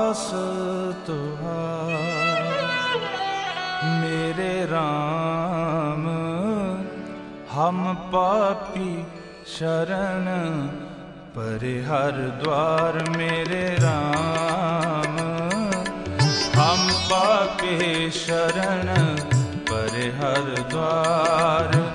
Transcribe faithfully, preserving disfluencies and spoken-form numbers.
दास तुहार। मेरे राम हम पापी शरण परे हर द्वार। मेरे राम हम पापी शरण परे हर द्वार।